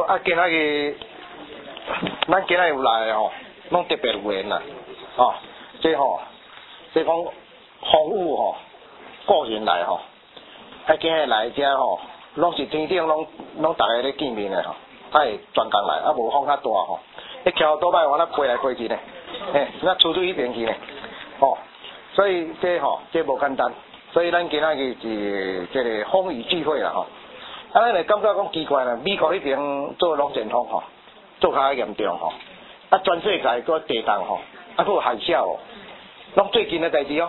啊，今仔日咱今仔有来吼，拢特别有缘啦，哦，即吼，即讲服务吼，个人来吼，啊，今日来遮吼，拢是天顶拢大家咧见面的吼，会专工来，啊无风较大吼，一桥倒摆往那飞来飞去呢，嘿，那出去迄边去呢，哦，所以这吼，这无简单，所以咱今仔日是这个风雨聚会啦吼。啊，咱会感觉讲奇怪啦，美国迄边做龙卷风吼，做较严重吼，啊，全世界个地震吼，啊，佫有海啸哦，拢最近的代志哦。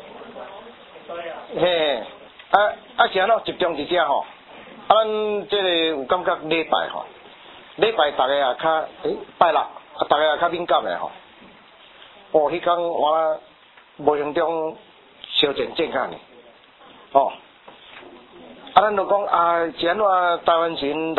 嘿，啊是安怎集中一只吼，啊，咱这个有感觉礼拜吼，礼拜大家也较拜六，啊，大家也较敏感的吼。哦，迄天我无形中烧钱正干呢，哦。啊，咱就讲啊，是安怎台湾前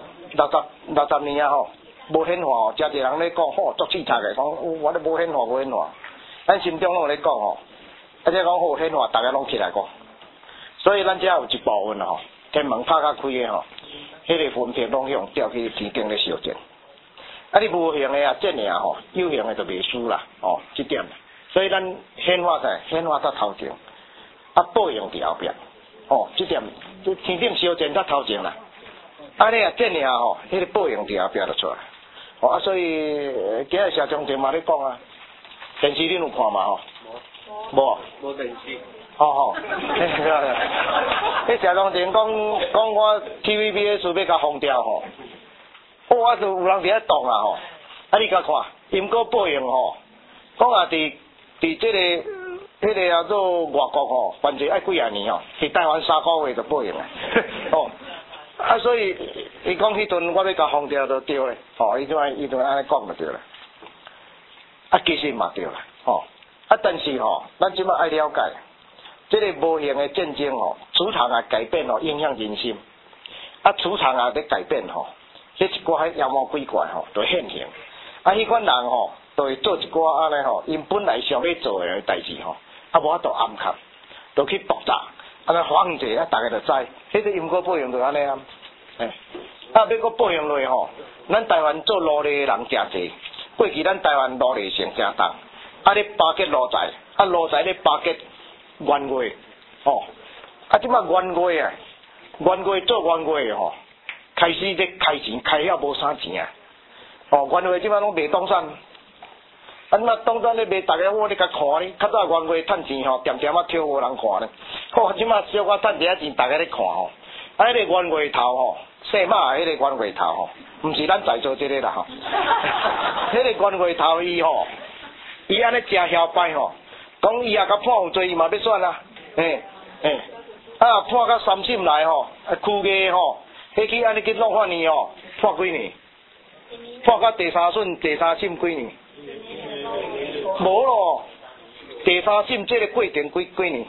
60年啊吼，无显化哦，真侪人咧讲吼，足刺激的，讲我咧无显化，无显化，咱心中拢有咧讲吼，啊，即讲好显化，大家拢起来讲，所以咱遮有一部分吼，天门拍较开的吼，迄个分片拢向调去天顶咧烧钱，啊，你无形的啊，真的啊吼，有形的就袂输啦，哦，这点，所以咱显化在头前，啊，报应伫后壁。哦，这点就天顶烧钱较头前啦，啊你啊真呀吼，迄个报应伫后壁就出来，哦啊所以今日社中电嘛咧讲啊，电视恁有看嘛吼？无电视。哦，迄社中电讲我 TVBS 要甲封掉吼，我就有人伫咧动啊吼，啊你甲看，因果报应吼，讲啊伫这个。迄个叫做外国吼，反正爱几啊年吼，是台湾3个月就报应啦。哦，啊，所以伊讲迄阵我要甲封掉就对咧，吼，伊就安尼讲就对啦。啊，其实嘛对啦，吼，啊，但是吼，咱即摆爱了解，这个无形的战争吼，磁场啊改变吼，影响人心。啊，磁场啊在改变吼，迄一寡迄妖魔鬼怪吼，就现形。啊，迄款人吼，就会做一寡安尼吼，因本来想要做的代志吼。啊，无法度暗藏，就去爆炸，啊，那反应者啊，大家就知，迄个因果报应就安尼啊，啊，要搁报应落吼，咱台湾做奴隶的人诚济，过去咱台湾奴隶成正重，啊，咧巴结奴才，啊，奴才咧巴结员外，哦，啊，即摆员外啊，员外做员外的吼，开始咧开钱，开了无啥钱啊，哦，员外即摆拢卖东山。啊，那当初咧卖，大家我咧甲看咧，较早员外趁钱吼，点点啊挑无人看咧。好，即马小可趁一下钱，大家咧看吼。啊，迄个员外头吼，细马迄个员外头吼，毋是咱在座这个啦吼。迄个员外头伊吼，伊安尼诚嚣摆吼，讲伊也甲判有罪，伊嘛要选啊，啊判到3审来吼，区个吼，迄去安尼去弄法年吼，判几年？判到第3审几年？无咯，第3审这个过程几年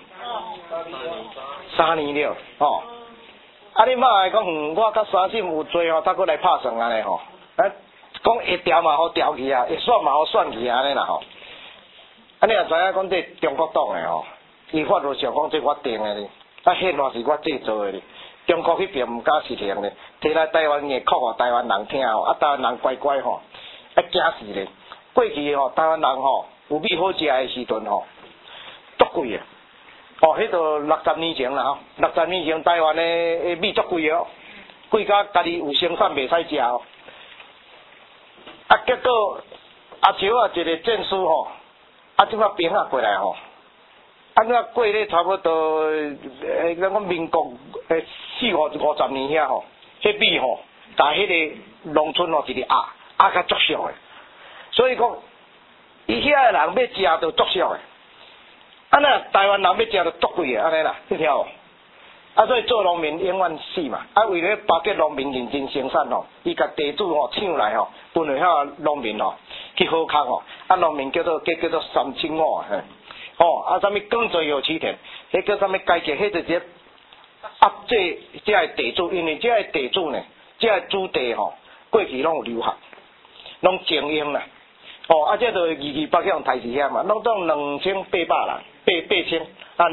？3年了，吼。啊，你妈来讲，我甲3审有罪吼，他搁来拍算安尼吼。啊，讲会调嘛好调去啊，会选嘛好选去安尼啦吼。啊，你也知影讲这中国党的吼，伊法律上讲这我定的哩，啊宪法是我制作的哩。中国迄边毋敢实行咧，摕来台湾嘅哭互台湾人听吼，啊台湾人乖乖吼，啊惊死咧。过去吼，台湾人吼有米好食的时阵吼，足贵啊！哦，迄个60年前啦吼，60年前台湾的米足贵哦，贵甲家己有生产袂使食哦。啊，结果阿树啊一个证书吼，啊即摆兵啊过来吼，啊那过咧差不多咱讲民国40-50年遐吼，迄米吼，但迄个农村吼一个压较足俗的。所以讲，伊遐个人要食就足俗的，啊那台湾人要食就足贵的，安尼啦，你听无？啊所以做农民永远死嘛，啊为了巴结农民认真生产吼，伊甲地主吼抢来吼，分互遐农民吼去好康吼，啊农民叫做3清5嘿，哦啊啥物耕作有其田，迄叫啥物改革，迄就是压这个地主，因为这个地主呢，这个主地吼，过去拢有留学，拢精英啦。哦，啊，这就200用台字遐嘛，拢总2800人，8千啊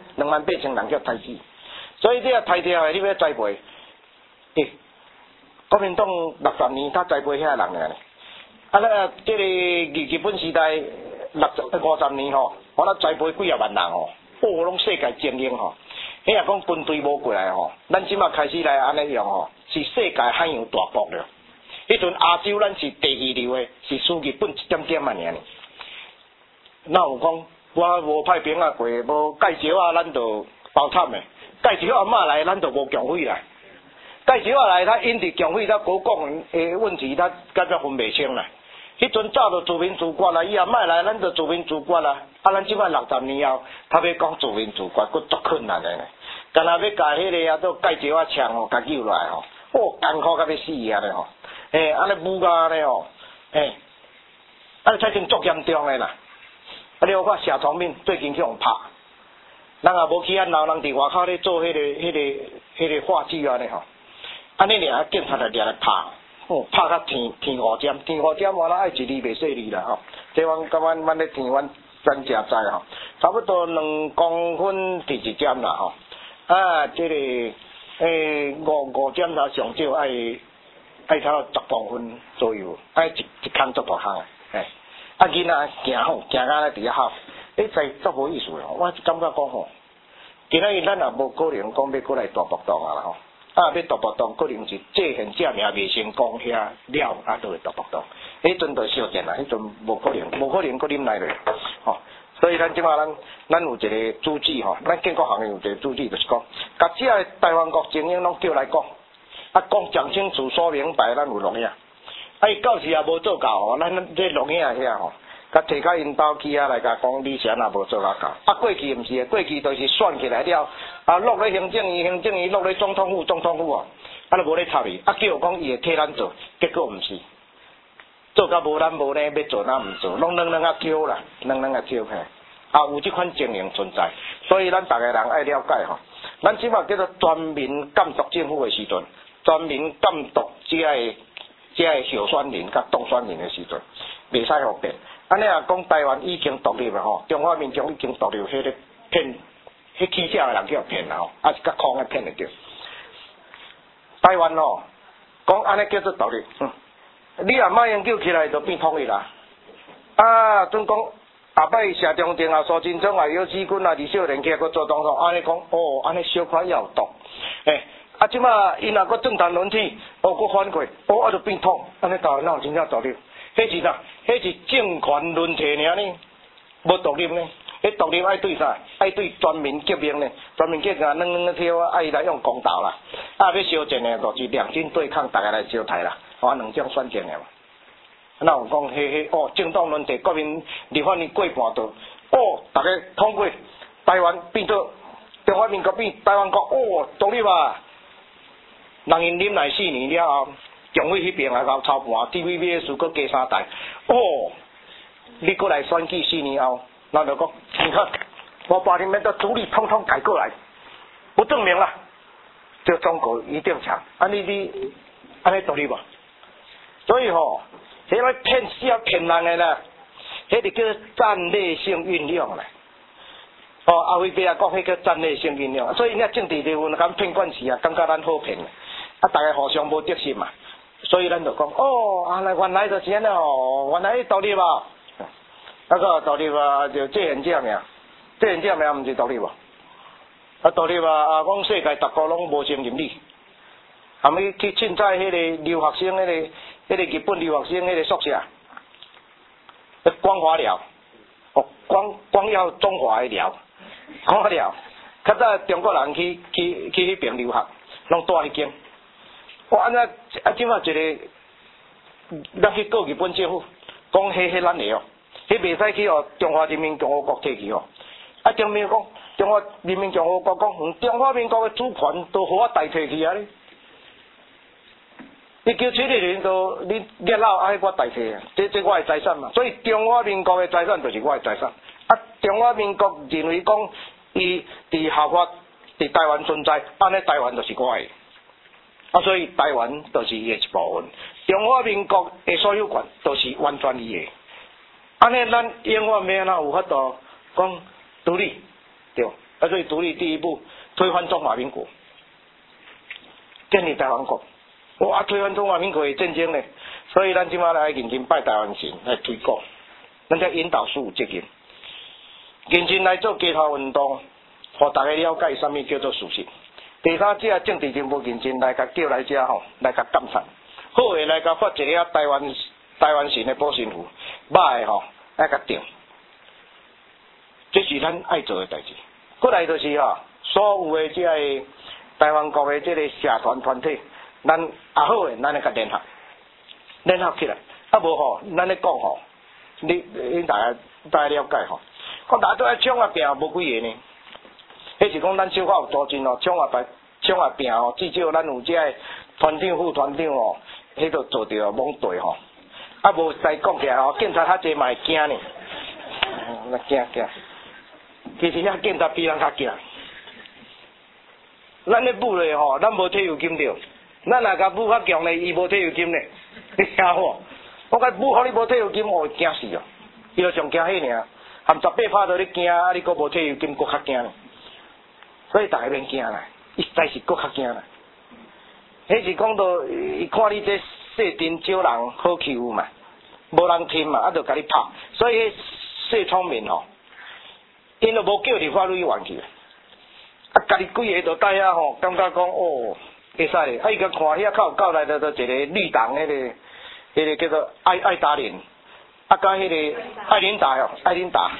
，28000人叫台字，所以这个台条你要栽培， 国民党60年他栽培遐人尔呢。啊，那这个日本时代50年吼，我那栽培几啊万人吼，拢世界精英吼。迄若讲军队无过来吼，咱即马开始来安尼用吼，是世界海洋大国了。迄阵亚洲咱是第2流的，是输日本1点啊尔呢。那有讲我无派兵啊过，无介绍啊，咱就包惨的。介绍阿嬷来，咱就无强费啦。介绍啊来，他因伫强费，他国共的问题，他甲只分袂清啦。迄阵早就自民自决啦，伊阿嬷来，咱就自民自决啦。啊，咱即摆60年后，他要讲自民自决，佫足困难的呢。干那要甲迄个啊，都介绍啊枪吼，甲救来吼，艰苦甲要死啊咧吼。安尼武啊咧吼，安尼才真足严重的啦。啊，你有看谢长敏最近去互拍，人也无去安闹，人伫外口咧做迄个话剧啊咧吼。安尼俩警察就掠来拍，拍到天5点，天5点完了爱一字袂细字啦吼。这阮咧天阮专家知吼，差不多2公分第1点啦吼。啊，这个5点啦上少爱差10公分左右，爱一空足大空诶。啊，囡仔行吼，行到咧伫遐吼，你知足无意思哦。我感觉讲吼，今仔日咱也无可能讲要过来大搏动啊啦吼。啊，要大搏动，可能是借现借名未成功遐了，啊，都会大搏动。迄阵就小见啦，迄阵无可能搁啉来咧，吼。所以咱即马咱有一个主旨吼，咱建国行业有一个主旨，就是讲，甲遮个台湾国精英拢叫来讲，啊，讲清楚说明白，咱有录影。啊，伊到时也无做到吼，咱这录影遐吼，甲摕到因兜去啊来甲讲，你啥也无做到到。啊，过去毋是的，过去就是选起来了，啊，落咧行政院，落咧总统府哦，啊，都无咧插伊，啊，叫讲伊会替咱做，结果毋是。做甲无咱无呢，要做咱毋做，拢两啊叫啦，两啊叫嘿，啊有即款情形存在，所以咱逐个人爱了解吼。咱即马叫做全民监督政府的时阵，全民监督遮个候选人甲当选人的时阵，袂使互骗。安尼啊讲台湾已经独立了吼，中华民国已经独立，迄个骗，迄起价的人叫骗啦吼，啊是甲空的骗得着。台湾吼，讲安尼叫做独立，你若马英九起来就变统一啦。啊，准讲后摆谢长廷啊、苏贞昌啊、姚志军啊、李秀莲起来搁做总统，安尼讲安尼小可要毒。啊，即马因若搁政坛轮替，搁反过，啊就变统，安尼台湾哪有真正独立？迄是啥？迄是政权轮替尔呢，无独立呢。迄独立爱对啥？爱对全民革命呢？全民革命两跳啊，爱来用公道啦。啊，要烧钱呢，就是两军对抗，大家来烧台啦。两种选择的嘛。那有讲政党轮替，国民立法院过半度，大家通过台湾变做中华民国变台湾国，独立啊！人因忍耐4年了后，中委迄边也搞超盘 ，TVBS 搁加3台，你过来选举4年后，咱就讲，你看我把你们的主力统统改过来，不证明啦，这中国一定强，安尼独立吧？所以吼，迄个骗死骗人的啦，迄个叫战略性运用啦。阿辉伯也讲，迄个战略性运用，所以你政治人物敢骗官司啊，感觉咱好骗啊，大家互相无得失嘛，所以咱就讲，原来就是安尼哦，原来独立啊，那个独立啊，就这现这名，这现这名毋是独立啊，独立啊，讲世界逐国拢无承认你。后尾去凊彩迄个留学生，迄个日本留学生迄个宿舍，光华寮，光耀中华的寮，光华寮，较早中国人去迄边留学，拢住迄间。安怎即马一个，咱去告日本政府，讲迄咱的迄袂使去中华人民共和国摕去啊，中华人民共和国讲，中华民国的主权都互我代替去啊！你叫谁的人都你热闹爱我代替啊！这我的财产嘛，所以中华民国的财产就是我的财产。啊，中华民国认为讲伊伫合法伫台湾存在，安尼台湾就是我的。啊，所以台湾就是伊的一部分。中华民国的所有权都是完全伊的。安尼咱永远要安怎有法度讲独立，对？啊，所以独立第一步推翻中华民国，建立台湾国。 哇，推翻中华民国的战争呢，所以咱即马来认真拜台湾神来推广，咱才引导事有责任，认真来做街头运动，互大家了解什么叫做事实。第三，这政治人物认真来甲叫来遮吼，来甲监察，好诶来甲发一个台湾神的保身符，歹诶吼来甲定，这是咱爱做诶代志。过来就是吼，所有诶这个台湾国诶这个社团团体，咱也好诶，咱来甲联合起来，啊无吼，咱咧讲吼，你大家了解吼，讲大家都爱抢啊拼，无几个呢。迄是讲咱小可有组织哦，抢啊拼哦，至少咱有这个团长、副团长哦，迄都做着懵对吼。啊无再讲起来吼，警察较济嘛会惊呢，惊。其实遐警察比咱较惊。咱咧舞咧吼，咱无退休金着，咱若甲舞较强咧，伊无退休金咧，你听无？我甲舞互你无退休金，我会惊死哦。伊就上惊迄尔，含18拍到你惊，啊你佫无退休金，佫较惊咧。所以大家免惊啦，伊实在是佫较惊啦。迄是讲到伊看你这细阵少人好欺负嘛，无人听嘛，啊就甲你拍。所以迄细聪明吼，因就无叫你法律员去，啊家己几个就带遐吼，感觉讲哦会使咧。啊伊甲看遐较有交代的，就一个绿党迄个叫做爱达连，啊甲迄个爱琳达哦，爱琳达。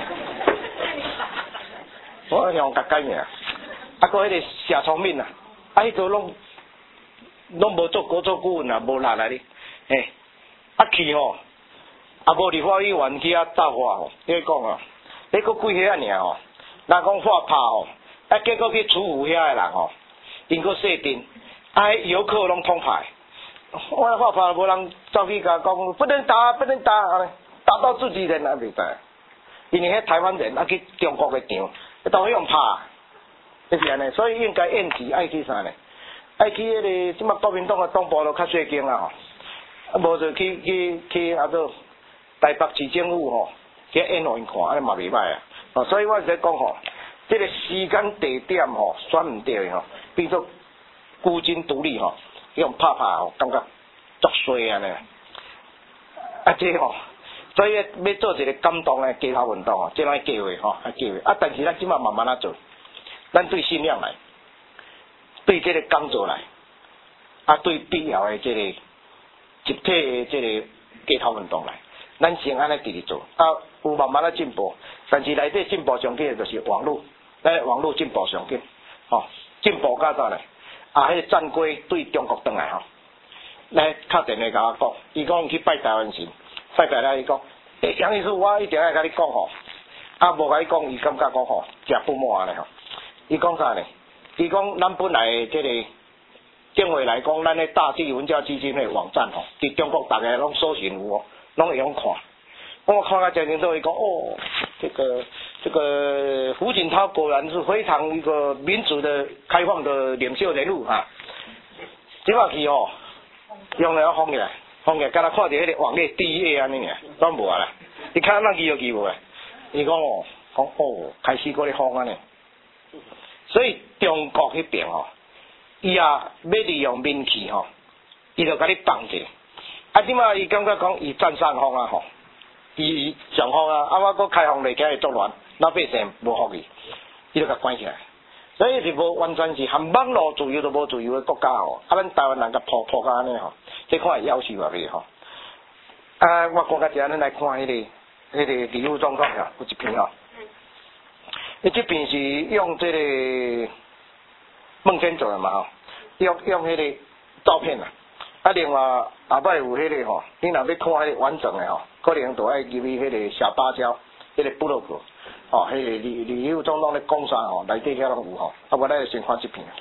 我向甲改名。啊，搁迄个谢聪明啊，啊，迄个拢无做顾问啊，无力来哩，嘿，啊去吼，啊无立法委员去啊造化吼，你讲哦，你搁几个尔吼，人讲法拍吼，啊结果去处负遐个人吼，因搁设定，啊游客拢通拍，我法拍无人走去甲讲不能打，打到自己人啊袂使，因为迄台湾人啊去中国个场，当用拍。就是安尼，所以应该演习爱去啥呢？爱去迄个即马国民党个党部都较细间啊吼，啊无就去啊做台北市政府吼，去演互因看，安尼嘛袂歹啊。哦，所以我在讲吼，这个时间地点吼选毋对吼，变做孤军独立吼，用拍吼，感觉足衰安尼。啊这吼，所以要做一个感动的街头运动哦，这样计划吼，计划啊，但是咱即马慢慢啊做。咱对信仰来，对这个工作来，啊，对必要的这个集体的这个街头运动来，咱先安尼直直做，啊，有慢慢的进步，但是内底进步上紧的就是网络，咱网络进步上紧，吼，进步到啥呢？啊，迄个战龟对中国转来吼，来敲电话甲我讲，伊讲去拜台湾神，拜拜来伊讲，杨医师，我一定要甲你讲吼，啊，无甲你讲，伊感觉讲吼，食不满咧吼。伊讲啥呢？伊讲咱本来这个政府来讲，咱的大地文教基金的网站吼，伫中国大家拢搜寻有哦，拢会用看。我看到真清楚，伊讲哦，这个胡锦涛果然是非常一个民主的、开放的领袖人物啊。即摆去吼，用了封起来，敢若看到迄个网页第一页安尼尔，拢无啊啦。你看咱记无啊？伊讲哦，开始搁咧封安尼。所以中国迄边吼，伊也要利用民气吼，伊就甲你放者。啊，即马伊感觉讲伊占上风啊吼，伊上风啊，啊我搁开放内底会作乱，老百姓无福伊，伊就甲关起来。所以是无完全是含网络自由都无自由的国家吼，啊咱台湾人甲破甲安尼吼，这看会夭寿啊袂吼。啊，我讲较一咱来看迄个李友总统吼，有一篇吼。伊这边是用这个孟天做的嘛吼，用迄个照片啊，啊另外后摆有迄个吼，你若要看迄个完整的吼，可能就爱入去迄个小芭蕉迄个部落格，吼，迄个李友总统咧讲啥吼，内底遐拢有吼，啊我咱就先看这篇。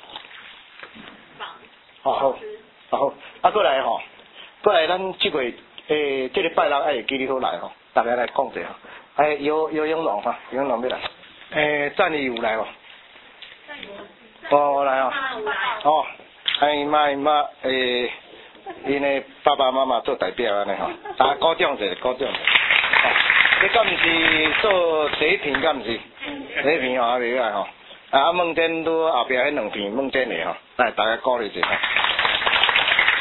好，啊过来吼，过来咱这个这个拜六爱记你好来吼，大家来讲者吼，游泳龙哈，游泳龙要来。战力有来无？哦，来哦。哦，伊妈，因的爸爸妈妈做代表安尼吼，大家鼓掌者，鼓掌者。你敢毋是做第一片，敢毋是？第一片吼还袂歹吼。啊，孟天都后壁迄两片孟天的吼，来大家鼓励者。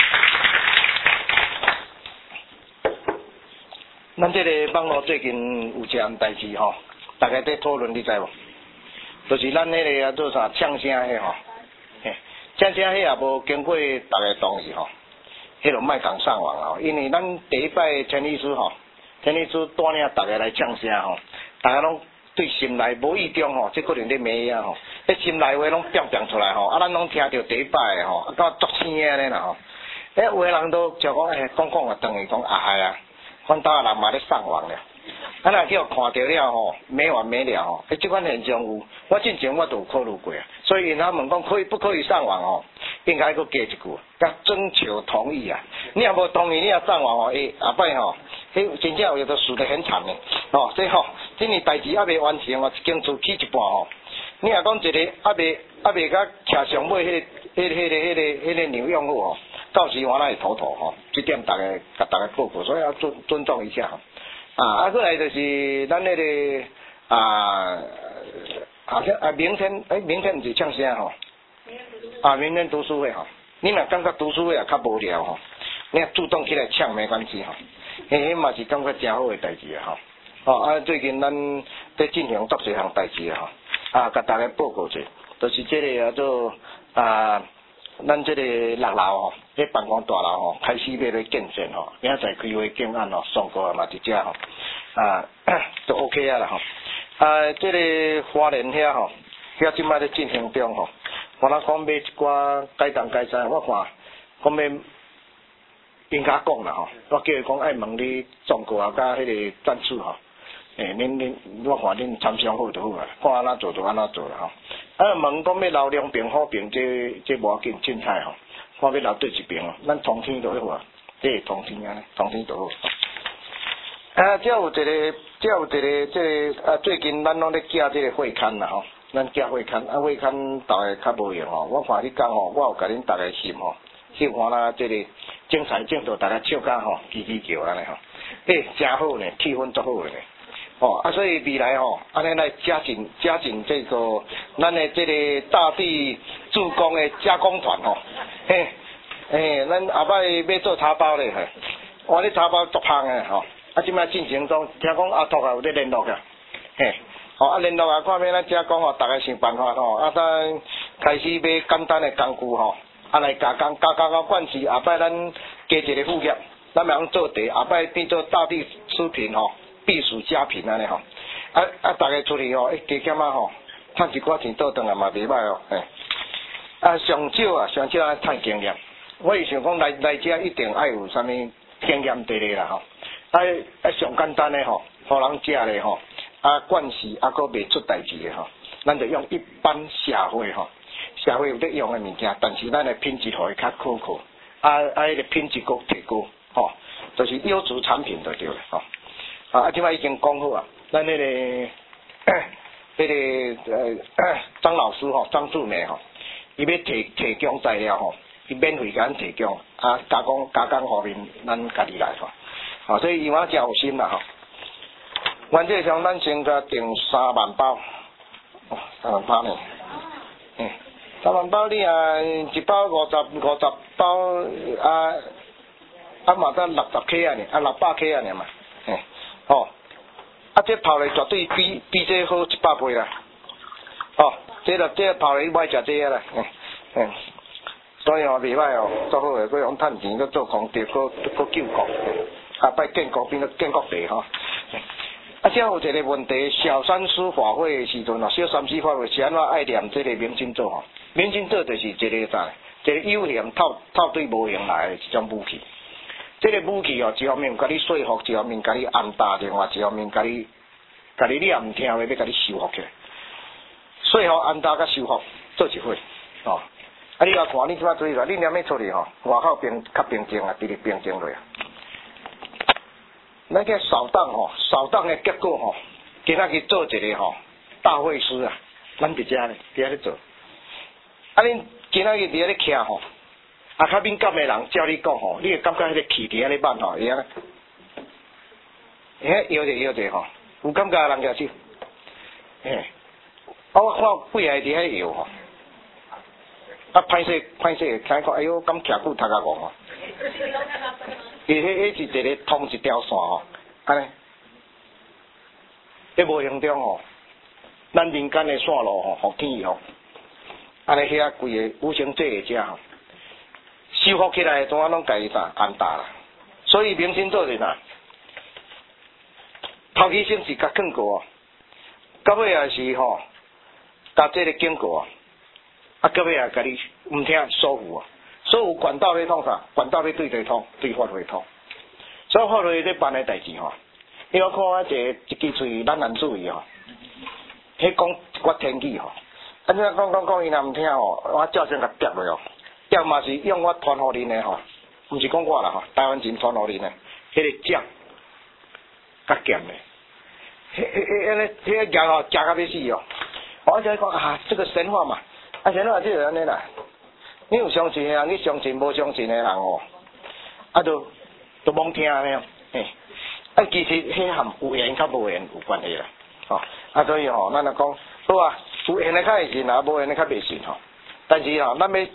咱这个网络最近有一件代志吼，大家在讨论，你知无？就是咱迄个做啥呛声迄吼，呛声迄也无经过大家同意吼，迄就莫讲上网哦，因为咱第一摆陈律师吼，陈律师带领大家来呛声吼，大家拢对心内无意中吼，即个人咧骂啊吼，迄心内话拢表出来吼，啊咱拢听着第一摆诶吼，啊到足生诶咧啦吼，有诶人都就讲讲啊，等于讲啊。阮兜人嘛咧上网了，啊若叫看到了吼，没完没了吼，即款现象有，我之前我都有考虑过啊，所以因他问讲可以不可以上网吼，应该佫加一句，甲征求同意啊，你若无同意你也上网吼，后摆吼，迄真正有的输得很惨诶，吼，所以吼，今年代志还未完成哦，一间厝起一半吼，你若讲一个还未甲徛上尾迄个牛用户吼。到时我来头吼，这点大家甲大家报告，所以要尊重一下吼。过来就是咱那个好像明天不是唱啥吼？明天读书会吼，你若感觉读书会也较无聊吼，你若主动起来唱没关系吼，迄嘛是感觉真好诶代志啊吼。最近咱在进行足侪项代志啊吼，甲大家报告者，就是这个叫做咱这个6楼吼，这办公大楼吼，开始要来建设吼，明仔载开会建案吼，送过嘛伫遮吼，都 OK 啊啦吼。这个花莲遐吼，遐即摆咧进行中吼，我那讲买一寡改动改善，我看讲要应该讲啦吼，我叫伊讲爱问你中国啊，甲迄个战术吼。恁我看恁参详好就好啊，看安怎做就安怎做啦吼。问讲要留两边好边，这无要紧，凊彩吼。看要留对一边哦，咱通天就好啊，这通天啊，通天就好。这有一个，最近咱拢咧寄这个会刊啦吼，咱寄会刊，会刊大概较无用吼。我看迄天吼，我有甲恁大家翕吼，翕看啦，这个精彩镜头，大家笑甲吼，叽叽叫安尼吼，真好呢，气氛足好呢。所以未来吼，安尼来加紧这个咱的这个大地助攻的加工团吼，咱后摆要做茶包咧，哇，你茶包足香的吼，即摆进行中，听讲阿拓有咧联络个，联络看要咱加工吼，大家想办法吼，咱开始买简单的工具吼，来加工到惯势，后摆咱加一个副业，咱咪通做茶，后摆变做大地食品吼。必属佳品安尼吼，大家出去吼，加减吼，赚一寡钱倒转来嘛袂歹哦，上少爱赚经验。我是想讲来遮一定爱有啥物经验地咧啦吼，上简单的吼，互人食咧吼，惯势佫袂出代志的吼，咱就用一般社会吼，社会有得用的物件，但是咱的品质互伊较可靠，迄个品质佫提高吼，就是优质产品就对了吼。即摆已经讲好啊，咱迄个张老师吼，张志美吼，伊要提供材料吼，伊免费甲咱提供，加工方面咱家己来吼，所以伊我真有心啦吼。原则上咱先甲订3万包，3万包呢，3万包你一包50包嘛得60克啊呢，600克啊呢嘛。这泡咧绝对比这好100倍啦。这泡咧买食这啦，所以袂歹哦，做好诶，佮用趁钱，佮做功德，佮救国，摆建国变做建国地吼。这有一个问题，小三司法会诶时阵小三司法会是安怎爱念这个民警组吼？民警组就是一个啥？一个有形套对无形来诶一种武器。这个武器一方面甲你说服，一方面甲你按打电话，一方面甲你你也毋听话，要甲你收服起来。说服、按打甲收服做一伙你来看，你即摆注意啦，你念要出去外口较平静啊，直直平静落啊。咱个扫荡的结果今仔日做一个大会师啊，咱伫遮咧做。恁今仔日伫咧徛较敏感的人照你讲你会感觉迄个气伫遐咧慢会安尼，摇者有感觉人举手，我看几个伫遐摇歹势，听讲哎哟，敢徛久头壳戆迄是一个通一条线安尼，迄无形中吼，咱人间的线路吼，互天意吼，安尼遐规个五行这者吼，修复起来，怎啊拢家己啥安踏啦。所以明星做人啊，头起先是甲更过，到尾也是吼，甲这个经过啊，到尾也甲你毋听疏忽啊，疏忽管道要通啥？管道要对对通，对法会通。所以法会咧办诶代志吼，你我看啊一支嘴咱难注意吼，迄讲一寡天气吼，安尼讲伊若毋听吼，我照先甲夹落哦，夹嘛是用我传互恁诶吼，毋是讲我啦吼，台湾人传互恁诶，迄个夹较咸诶。迄个夹吼，夹到要死哦！我就讲啊，这个神话嘛，啊神话就是安尼啦。你有相信的人，你相信无相信的人哦，啊都罔听安尼哦。嘿，啊其实迄含有缘较无缘有关系啦。吼，啊所以吼，咱来讲好啊，有缘的较会信啊，无缘的较袂信吼。但是吼，咱要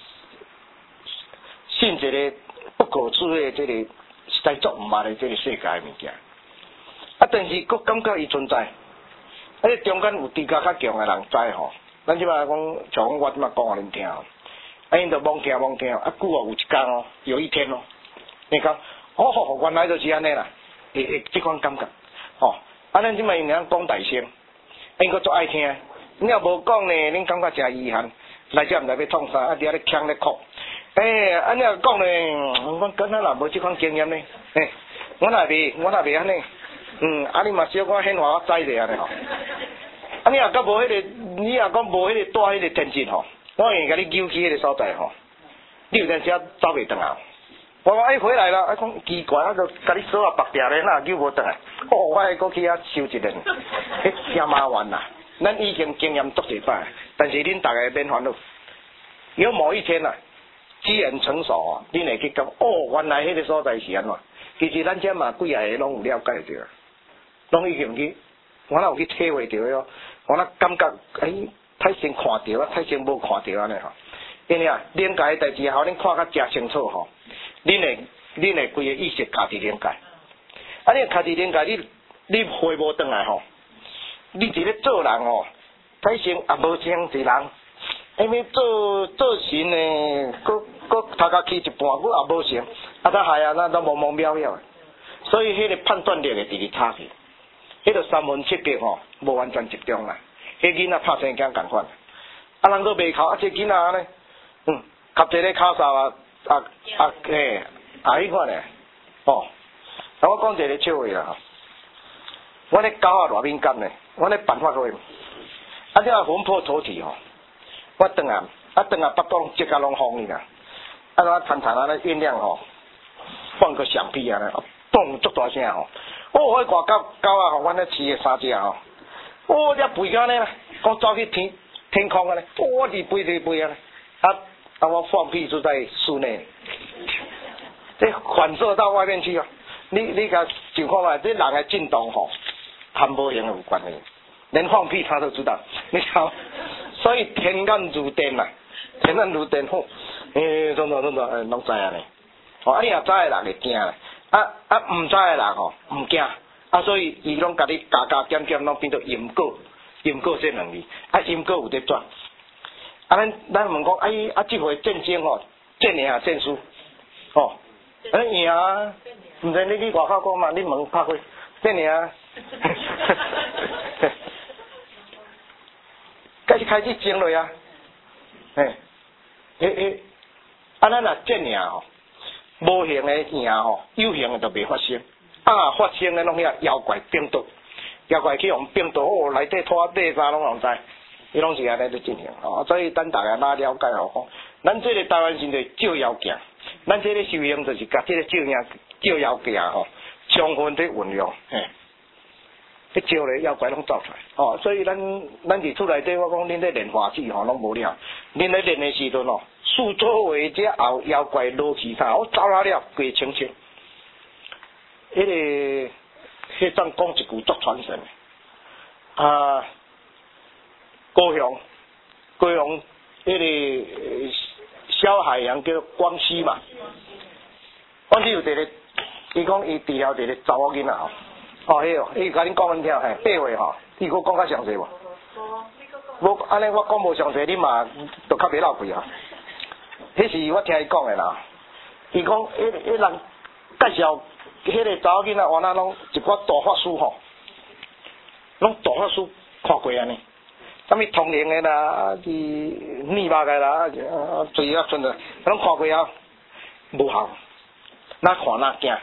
信一个不可知的这个实在做毋捌的这个世界的物件。啊，但是佫感觉伊存在，啊，你中间有知觉较强的人知吼。咱即摆讲，像我即摆讲互恁听，啊，因着罔听，啊，久哦有一天哦，有一天哦，你讲，哦，原来就是安尼啦，会即款感觉，吼，啊，咱即摆用讲大声，因佫足爱听，你若无讲呢，恁感觉诚遗憾，来遮毋知要创啥，啊，伫遐咧呛咧哭，啊，你若讲呢，我敢若无即款经验呢，我若袂安尼。啊！你嘛小可显化我知者安尼吼。啊！你若讲无迄个，你若讲无迄个带迄个天真吼，我会甲你揪去迄个所在吼，你有阵时走袂转啊。我讲回来了，啊讲奇怪，我就甲你锁啊白壁咧，哪揪无转来？我还搁去遐收一轮，迄真麻烦啦。咱已经经验足侪摆，但是恁大家免烦恼。有某一天啊，机缘成熟啊，恁会去讲原来迄个所在是安怎？其实咱遮嘛几啊个拢有了解着。拢已经去，我若有去体会到哟，我若感觉太先看到啊，太先无看到安尼吼。因为啊，灵界诶代志互恁看较诚清楚吼，恁会规个意识家己灵界，啊，你家己灵界，你回无转来吼，你伫咧做人吼，太先也无像是人，因为做神诶，佫头壳起一半，佫也无像，啊，他害啊，那都懵懵渺渺，所以迄个判断力会直直差去。迄个三魂七魄吼，无完全集中啦。迄囡仔拍生囝共款，啊人都袂哭，啊这囡仔安尼，吸一个口哨啊，迄款诶，哦，啊我讲一个笑话啦，我咧狗啊偌敏感咧，我咧办法会，啊这魂魄脱体吼，我转啊巴肚即甲拢红去啦，啊我弹安尼酝酿吼，放个响屁安尼，嘣足大声吼。迄外狗啊吼，阮咧饲诶3只吼，只肥甲呢，讲走去天空啊咧，伫飞啊咧，啊我放屁就在室内，这反射到外面去啊！你甲想看嘛，这人诶震动吼，和无形有关系，连放屁他都知道，你瞧，所以天眼如电呐，天眼如电吼，真拢知啊咧，啊你若知诶人会惊咧。毋知诶人吼，毋惊，啊，所以伊拢甲你加减拢变做因果这两字，啊，因果有得转，啊，咱问讲，即回战争吼，战赢战输，吼，赢啊，毋知你外口讲嘛，你问拍开，战赢啊，开始争落啊，咱若战赢吼。无形诶赢吼，有形诶就袂发生。啊，发生诶拢遐妖怪病毒，妖怪去用病毒内底拖底啥拢知，伊拢是安尼咧进行吼。所以咱大家哪了解吼，咱这个台湾人就照妖镜，咱这个修行就是甲这个照妖镜吼，充分的运用，迄招咧妖怪拢走出来。哦，所以咱伫厝内底，我讲恁咧练法器吼，拢无了。恁咧练诶时阵哦。树作为这后妖怪落去啥，我走了规清清。迄阵讲一句足传神啊，高雄迄个小海洋叫光熙嘛，光熙有一个伊讲伊治疗一个查某囡仔吼，迄哦，伊甲恁讲恁听嘿，8岁吼，伊佫讲较详细无？无，安尼我讲无详细，你嘛就较袂闹气啊。迄是我听伊讲的啦。伊讲迄人介绍迄个查某囡仔，原来拢一寡大法师吼，拢大法师看过安尼。啥物通灵的啦，是秘密的啦，罪恶村的，拢看过啊，无效，哪看哪惊。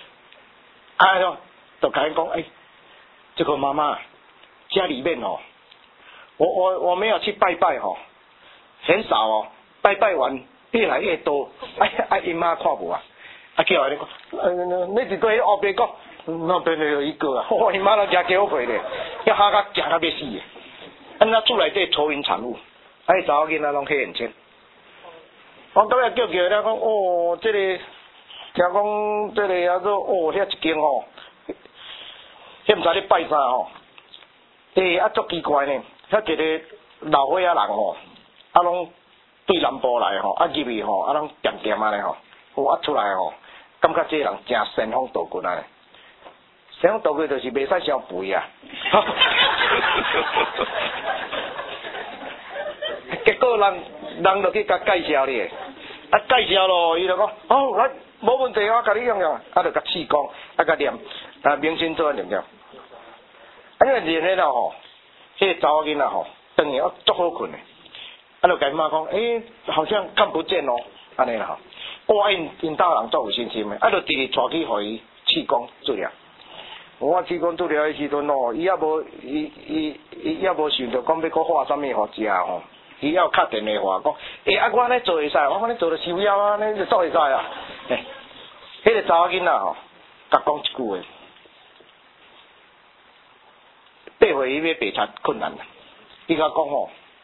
就甲伊讲，这个妈妈家里面哦，我没有去拜拜哦，很少哦，拜拜完越来越多，因妈看无啊，叫伊讲，你一对后边讲，那边有一个啊，因妈都惊叫回咧，要哈甲惊到要死的。那厝内底愁云惨雾，查某囡仔拢黑眼圈。我今日叫咧讲，这个听讲这个叫做遐一间吼，迄毋知咧拜啥吼，足奇怪呢，遐一个老岁仔人吼，拢对南部来吼，入去吼，拢点点安尼吼，出来吼，感觉这个人真仙风道骨安尼。仙风道骨就是袂使伤肥啊。结果人就去甲介绍咧，介绍咯，伊就讲来无问题，我甲你用用，就甲试讲，甲念，明星做念念，因为念咧吼，迄个查某囡仔吼，当然足好困诶，就甲伊妈讲，好像看不见哦，安尼啦吼，因大人足有信心诶，就直接带去互伊试讲治疗。我试讲治疗诶时阵哦，伊也无想着讲要搁画啥物互食吼。伊要敲电话讲，我安尼做会使，我安尼做就收了啊，安尼就做会使啊。迄个查某囡仔吼，甲讲一句话，8岁伊要白贼困难啦。伊甲讲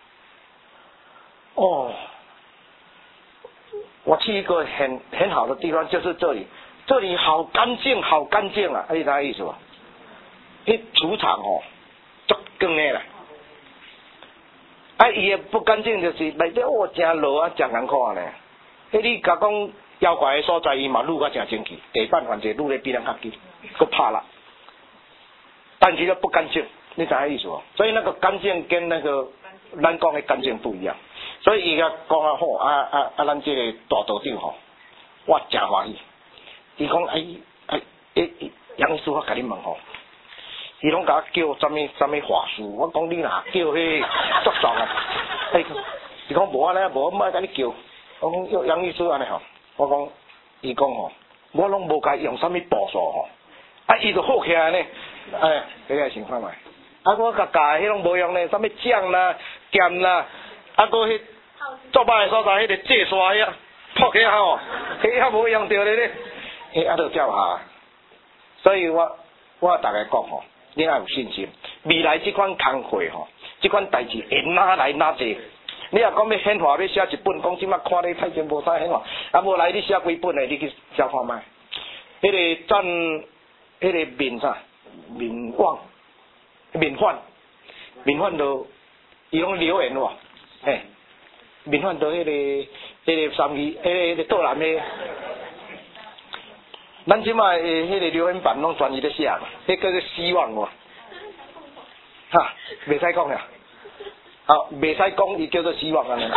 我去一个很好的地方，就是这里，这里好干净，好干净啊！你啥意思无？迄主场吼，足光诶啦。伊诶不干净就是内底真落啊，真艰苦呢。你甲讲妖怪诶所在，伊嘛愈较真清气，地板反正愈咧比咱较低，佫拍啦。但是咧不干净，你知影意思无？所以那个干净跟那个咱讲诶干净不一样。所以伊甲讲咱这个大道长吼，我真欢喜。伊讲杨医师，我甲你问吼。伊拢甲我叫啥物法师，我讲你若叫迄足爽啊！伊讲无安尼，无莫甲你叫。我讲杨医师安尼吼，我讲伊讲吼，我拢无甲用啥物步数吼，伊就好起来呢。你来想看觅。我甲迄拢无用呢，啥物酱啦、咸啦，佫迄做歹诶所在，迄个芥刷遐扑起吼，迄遐无用着咧，就叫下。所以我逐个讲吼。你要有信心，未来这款工课吼，这款代志会哪来哪济。你若讲要显化，要写一本，讲即马看你太监无啥显化，无来你写几本诶，你去写看觅。迄个赞，迄个面啥？面网、面饭都伊拢留言喎，面饭都迄个三字，迄个倒南诶。咱即摆迄个留言板拢专伊咧写嘛，迄叫做希望喎，袂使讲呀，袂使讲，伊叫做希望安尼。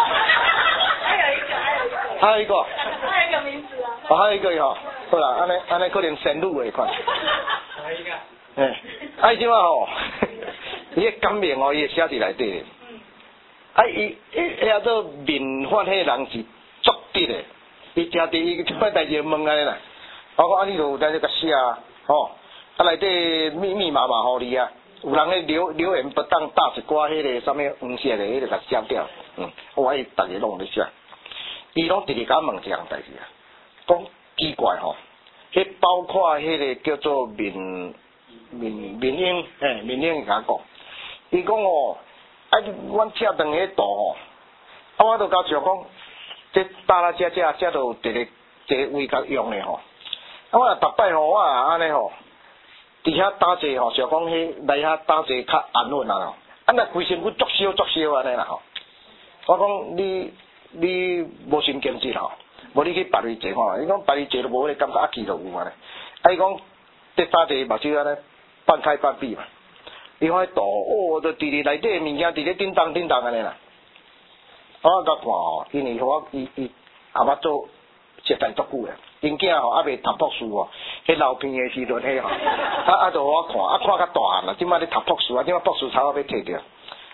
还有一个名字啊。还有一个吼，好啦，安尼可能深入会看。还有一个。即摆吼，伊个感名哦，伊会写伫内底。伊叫做面饭迄人是足直的，伊听伫伊一摆代志问安尼啦。我讲你就有在这个写吼，内底密麻互你啊。有人咧留言不当打一寡迄个啥物黄色的，迄个甲消掉。我逐个拢咧写，伊拢直直甲问一样代志啊。讲奇怪吼，迄包括迄个叫做面英，面英甲讲，伊讲阮车长迄度吼，我就甲想讲，这打啦这都直直这位甲用的吼。我逐摆吼，我安尼吼，伫遐打坐吼，想讲迄来遐打坐较安稳啊吼。若规身躯作烧安尼啦吼。我讲你无神经质吼， 无你去别位坐看，伊讲别位坐都无迄个感觉，去就有啊咧。啊，伊讲伫早地目睭安尼半开半闭嘛，伊看迄图，就伫咧内底物件伫咧叮当叮当安尼啦。我甲看吼，因为伊阿捌做接待足久诶，因囝吼还未读博士哦，迄老片诶时阵迄吼，就我看，看较大汉啦，即摆咧读博士，即摆博士差我要摕着。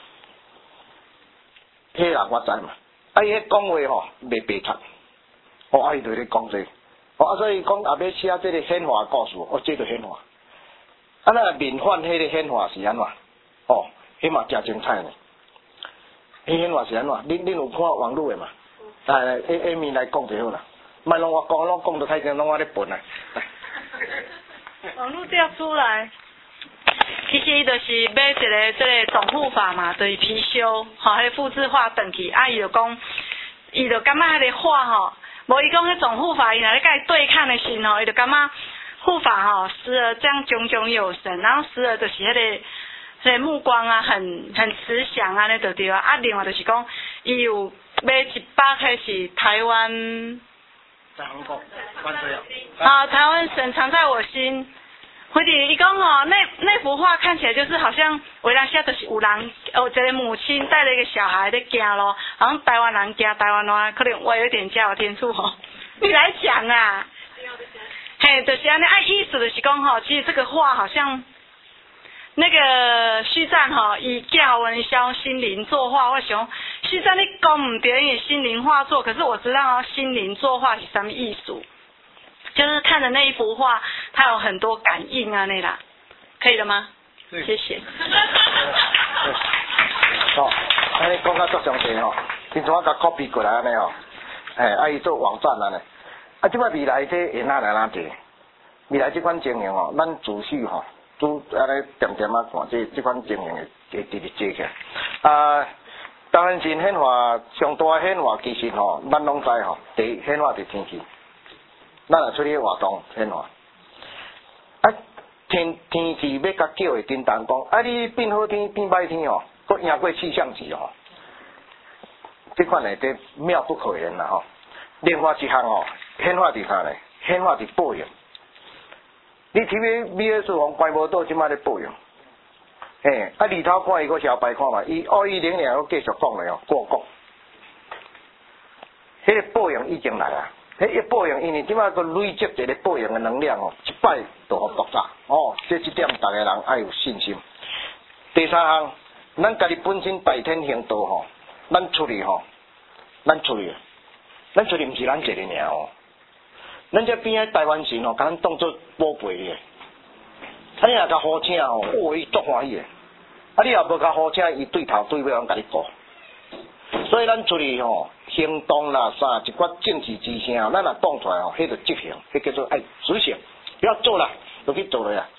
迄人我知嘛，伊迄讲话吼袂白读，伊就咧讲这，所以讲后尾写这个显化故事，这就显化。那面反迄个显化是安怎？迄嘛真精彩呢。迄显化是安怎？恁有看网络诶嘛？下面来讲就好啦，莫拢我讲，拢讲得太紧，拢我咧笨啊。 网络调出来。其实伊就是买一个这个总护法嘛，就是貔貅，迄复制画转去，伊就讲，伊就感觉迄个画吼，无伊讲迄总护法，伊若咧甲伊对抗的时吼，伊就感觉护法时而这样炯炯有神，然后时而就是迄个目光啊，很慈祥啊，那就对啊。另外就是讲，伊有买100个是台湾， 在韩国，关税台湾神藏在我心。或者伊讲那幅画看起来就是好像维拉下就是有人一个母亲带着一个小孩在行咯，好像台湾人行台湾话，可能我有点加油添醋你来讲啊。嘿，就是安尼，意思就是讲其实这个画好像那个虚赞以教文消心灵作画，我想虚赞你讲唔对，因为心灵画作，可是我知道心灵作画是什么艺术。就是看的那一幅画，它有很多感应啊，那啦，可以了吗？谢谢。 安尼讲较足详细平常我甲 copy 过来安尼伊做网站安尼，即摆未来这会哪来地？未来这款经营咱自序都安尼点点看，这款经营会直直接起来。当然真显化，上大显化其实咱拢知第一显化是天气。咱若出去活动显化，天气要甲叫的叮当讲，你变好天变歹天佫赢过气象局这款内底妙不可言啦另外一项显化是啥呢？显化是报应。你 TVBS 往怪无倒，即摆咧报应。里头看伊个小白看嘛，伊2020年佫继续讲咧过国，迄个报应已经来啊。迄报应，因为即摆个累积一个报应的能量一摆就互爆炸这一点大家人爱有信心。第三项，咱家己本身大天行道咱出去咱出去毋是咱一个尔咱这边的台湾神甲咱当作宝贝咧。你若甲好请伊足欢喜的。你若无甲好请，伊对头对尾拢甲你顾。所以咱出去行动啦啥一寡政治之声，咱若讲出来迄就执行，迄叫做执行，不要做啦，就去做了呀。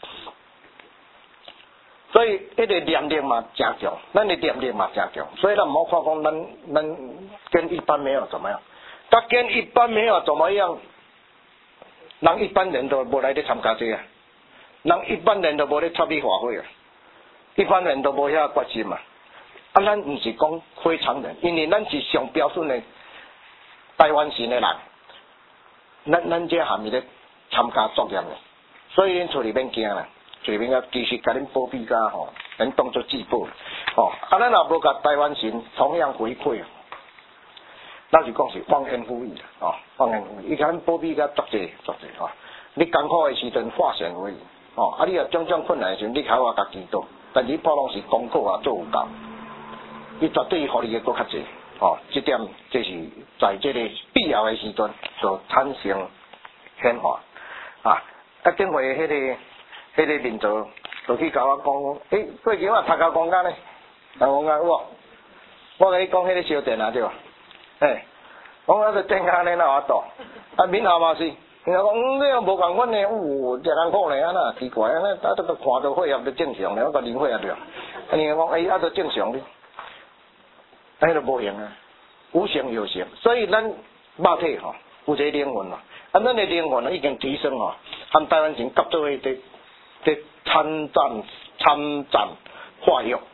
所以迄个念力嘛真强，咱的念力嘛真强，所以咱唔好看讲咱跟一般没有怎么样，他跟一般没有怎么样，人一般人都无来咧参加这啊，人一般人都无咧参与法会啊，一般人都无遐决心嘛。咱毋是讲非常人，因为咱是上标准的台湾神的人，咱这含义咧参加作业的，所以恁出去免惊啦，出去免惊，其实甲恁保庇甲恁当作自保咱若无甲台湾神同样回馈咱是讲是忘恩负义啦忘恩负义，伊甲恁保庇甲足济你艰苦的时阵化险为夷你若种种困难的时阵，你靠我家己做，但是普通是功课做有够。伊绝对互你的搁较济这点这是在这个必要的时阵所产生显化等会迄个民族就去甲我讲，最近我读到公间呢，公间我甲你讲迄个烧电对吧？我就电安尼哪法度？闽南嘛是，人家讲你又无共款呢，真艰苦呢，那奇怪啊，那都看到血压就正常咧，我甲啉血压对。人家讲都正常咧。那就无用啊，无形有形，所以咱肉体有一个灵魂咱的灵魂已经提升和台湾神合作的参战化育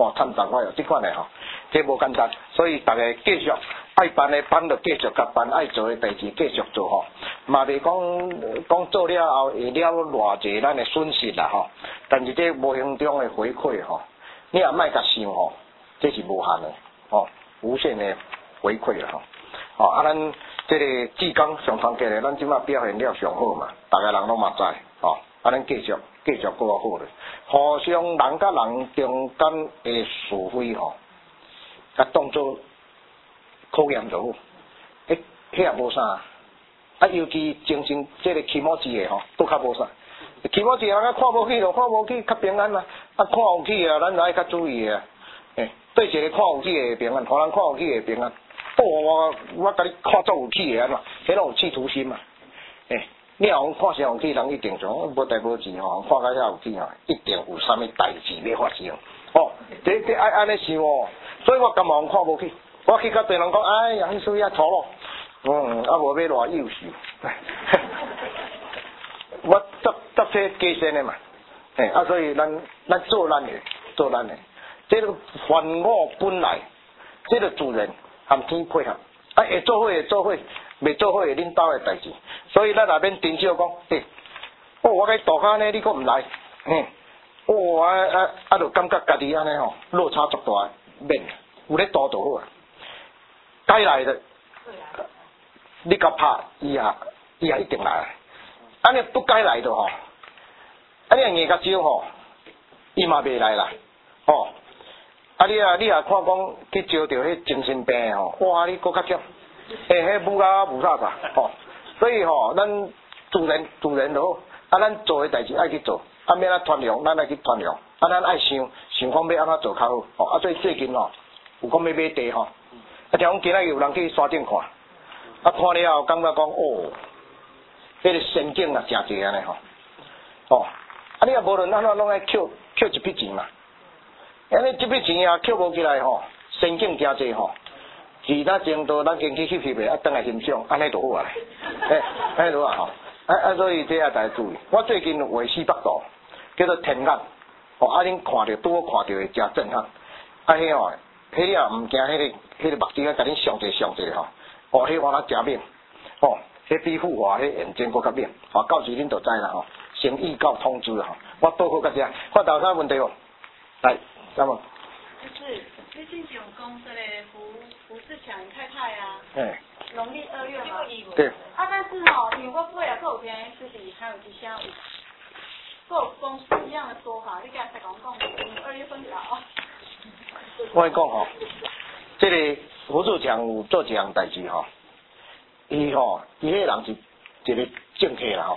趁10块哦，这款的吼，这无简单，所以大家继续爱办的办就继续甲办，爱做的代志继续做吼，嘛袂讲做了后会了偌济咱的损失啦吼，但是这无形中的回馈吼，你也莫甲想吼，这是无限的吼，无限的回馈啦吼，哦咱这个志刚上团结的，咱即马表现了上好嘛，大家人拢嘛知吼，咱继续过好咧，互相人甲人中间的是非吼，甲当作考验就好，迄也无啥，尤其精神这个起码子的吼，都较无啥。起码子人啊看无起就看无起，较平安啦。看有起啊，咱就爱较注意啊。对一个看有起的平安，互人看有起的平安。我甲你看做有起的安怎？迄拢有企图心嘛。你若看啥有起，人一定想无代无志吼，看甲遐有起吼，一定有啥物代志要发生。这爱安尼想哦，所以我感觉看无起。我去甲对人讲，哎呀，迄水啊错咯，无要偌幼稚。我这加深的嘛，所以咱做咱的，这个凡我本来，这个自然含天配合，会做伙，未做伙恁兜的代志，所以咱也免珍惜讲，我甲你大家呢，你佫毋来，就感觉家己安尼吼，落差足大，免，有咧度就好啊。该来的，你甲拍，伊也一定来。安尼不该来的吼，安尼硬甲招吼，伊嘛袂来啦，你也看讲去招着迄精神病的吼，哇，你佫较强，迄武甲无啥吧，所以吼，咱自然就好，咱做的代志爱去做，免咱传扬，咱爱去传扬，咱爱想讲要安怎做较好，所以最近吼，有讲要买地吼。听讲今仔有人去山顶看，看了后感觉讲迄个仙境啊，诚济安尼吼，你也无论安怎拢爱扣一笔钱嘛，安尼这笔钱啊扣无起来吼，仙境诚济吼，其他程度咱先去翕的，等来欣赏，安尼就好啊咧，安尼就好吼，所以这也大家注意。我最近画西北道，叫做天眼，恁看到拄好看到的诚震撼，迄吼。迄你也毋惊，迄个目睛啊，甲恁上者吼，迄我那诚明，迄比富华迄眼睛佫较明，到时恁就知啦吼，先预告通知吼，我报告到遮，看到啥问题无？来，那么。 就是最近有讲这个胡志强太太啊，农历2月嘛， 对。 但是因为我过来有天就是还有一些有公司一样的说法，你刚才讲2月份搞。 我讲吼，这个胡志强有做一项代志吼，伊迄人是一个政客啦吼，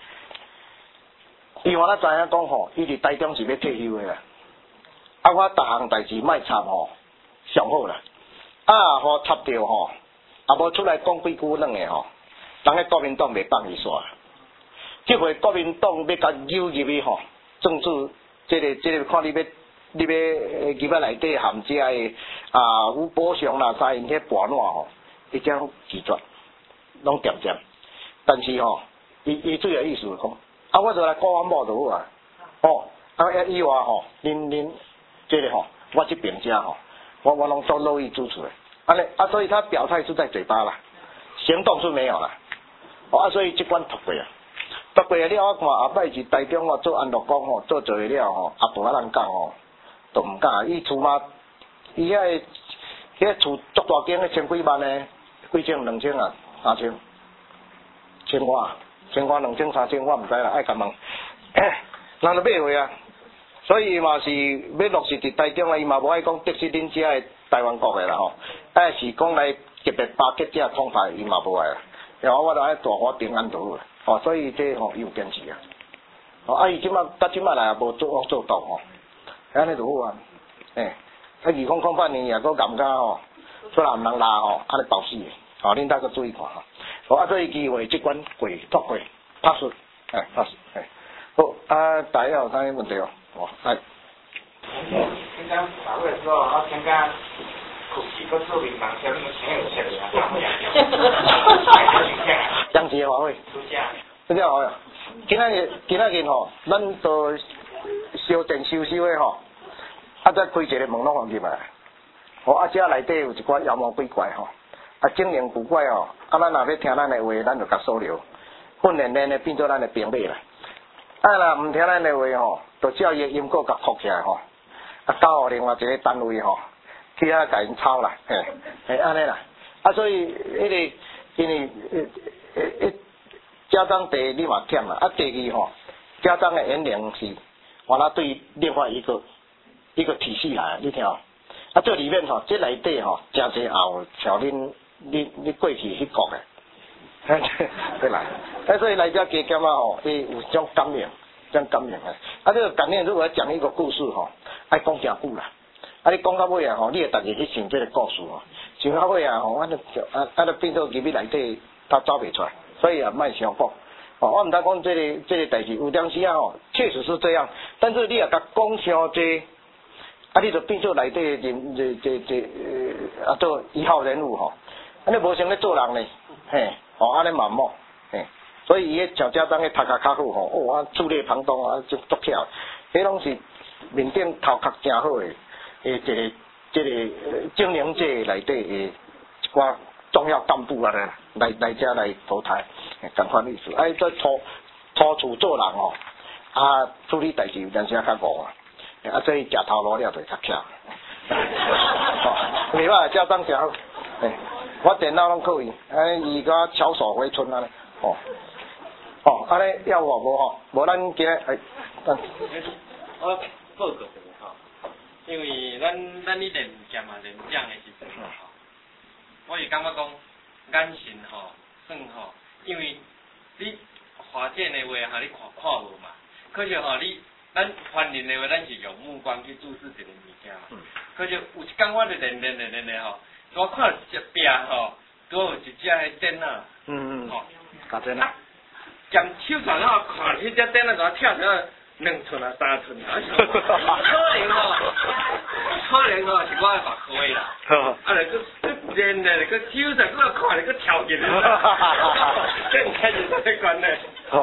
伊我知影讲吼，伊伫台中是要退休的啦，我逐项代志莫插吼，上好啦，互插着吼，无出来讲几句软的吼，人个国民党袂放伊煞，这回国民党要甲扭入去吼，政治这个看你要入来内底含遮的有保障啦，啥因迄跋烂吼，伊种拒绝，拢点点。但是吼，伊最有意思讲，我就来顾阮某就好啊。以外吼，恁这个吼，我这边遮吼，我拢都乐意支持的。安尼所以他表态是在嘴巴啦，行动是没有啦。所以这关突过啊。突过了，我看后摆是台中做安乐宫吼，做了吼，无咱讲吼。都毋敢，伊厝嘛，伊遐厝足大间的，1000几万的，几千2000啊，3000，千外2000、3000，我毋知啦，爱甲问，人就买回啊，所以嘛是要落实伫台中啊，伊嘛无爱讲得失恁遮的台湾国的啦吼，是讲来特别巴结遮统派，伊嘛无爱啦，然后我就爱大华平安就好啦，所以这伊有坚持啊，伊到即摆来也无做到吼。安尼就好啊，2008年也佫感觉吼，出来毋通拉吼，安尼爆死的，恁大家注意看吼，所以机会即关过脱过，拍出，拍出，好，大家有啥问题哦？来。 刚刚大会的时候，我听讲酷奇佫做民房，下面钱有钱啊， 当时的话会。这个好呀，今仔日吼，咱都烧电收的吼， 再开一个门拢放入来。哦，遮内底有一寡妖魔鬼怪吼，精灵古怪吼，咱若要听咱的话，咱就甲收留，训练练变做咱的兵马啦。若唔听咱的话吼，就照伊的因果甲哭起来吼，交互另外一个单位吼，去遐甲因抄啦，安尼啦。所以迄个因为家长第一你嘛忝啦，第二吼，家长的言灵是完了对另外一个体系来，你听哦。这里面吼，这内底吼，真侪也有像你过去迄国的，对啦。所以来遮加减啊吼，伊有种感应，这个这个感应如果要讲一个故事吼，爱讲诚久啦。你讲到尾啊吼，你会逐日去想这个故事吼，想到尾啊吼，就变做入去内底，他走袂出来，所以啊，莫想讲。我唔知讲这个代志，有当时啊吼，确实是这样，但是你也甲讲伤济。你就变做内底人，做一号人物吼，安尼无想咧做人呢，安尼嘛冇，所以伊个小家长个头壳较好吼，触类旁通就足巧，迄拢是面顶头壳真好诶，一个精灵界内底诶一寡重要干部啊来遮来投胎，共款意思。做土厝做人吼，处理代志有阵时较戆啊。所以食头路了就较巧，另外家长诚好，我电脑拢可以，伊甲巧手回春安尼，安尼要无无吼，无咱今日我报告一下吼，因为咱咧练剑嘛练将的时阵吼，我是感觉讲眼神吼算吼，因为你华剑的话哈，你看无嘛，可是吼你。咱凡人的话，咱是用目光去注视一个物件，可是有一天我就练吼，我看到一壁吼，都有一只迄电啊， 吼，搞真啊， 将手传吼，看迄只电啊，就跳到2寸啊3寸啊，可能吼是我的目科啦，来练咧，个手传个看个跳进来，真开始在管咧。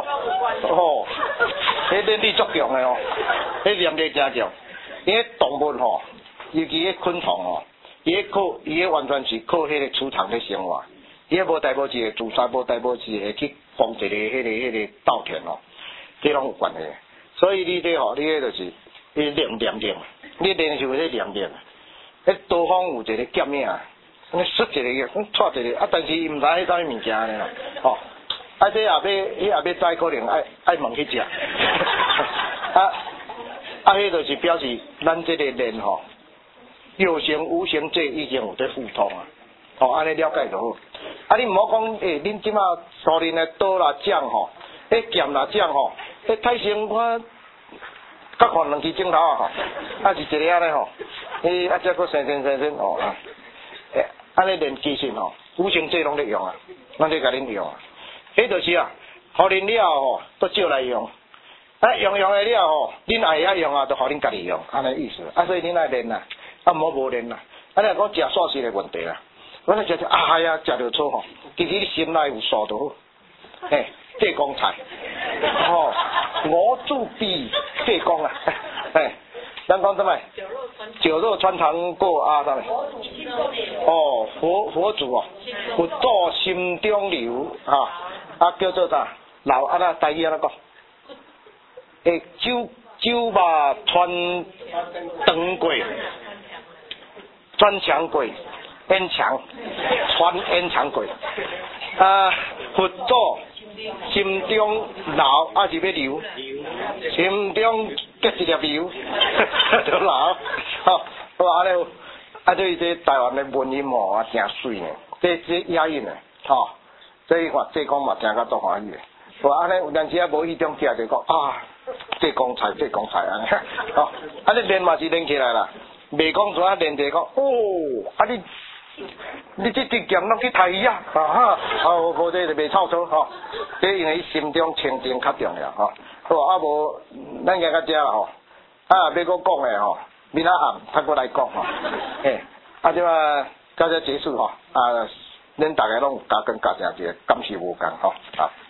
迄练力足强的哦，迄练力真强。因为动物吼，尤其迄昆虫吼，伊迄完全是靠迄个储藏咧生活，伊迄无代无志的自杀，无代无志的去攻一个迄个稻田哦，这拢有关系。所以你这吼，你迄就是你练，你练是为咧练，迄刀锋有一个剑影，你摔一个，踹一个，但是伊毋知迄啥物物件呢啦，这也要知，可能爱问去食。迄就是表示咱这个练吼，有形无形这已经有在互通啊。安尼了解就好。你毋好讲恁即马所练的刀啦、剑吼，剑啦、剑吼，太成我甲看2支镜头啊吼，是一个安尼吼，再搁生哦安尼练技术吼，无形这拢咧用啊，咱咧甲恁用啊。迄就是啊，互恁了吼，都借来用。用的了吼，恁爱遐用啊，都互恁家己用，安尼意思。所以恁爱练啦，毋好无练啦。安尼讲食素食的问题啦。我咧食食呀，食着错吼，其实你心内有数就好。济公菜，我煮比济公啊，咱讲什么？酒肉穿肠过啊，啥物？佛祖哦，佛祖心中留叫做啥？老台语安怎讲？酒肉穿肠过，穿肠过，烟肠，穿烟肠过。佛祖心中留是要留，心中结一粒留，就留。安尼，所以这台湾的文音真水呢，这押韵呢，所以看济公嘛听甲足欢喜的。安尼有阵时无迄种食就讲济公菜安尼，你练嘛是练起来啦，袂讲怎练者讲你这支剑拢去抬呀，无这就袂臭错这因为心中清净较重要无咱今到遮啦要搁讲的明仔暗他过来讲即嘛到这结束恁大家拢加更加正一个感谢无共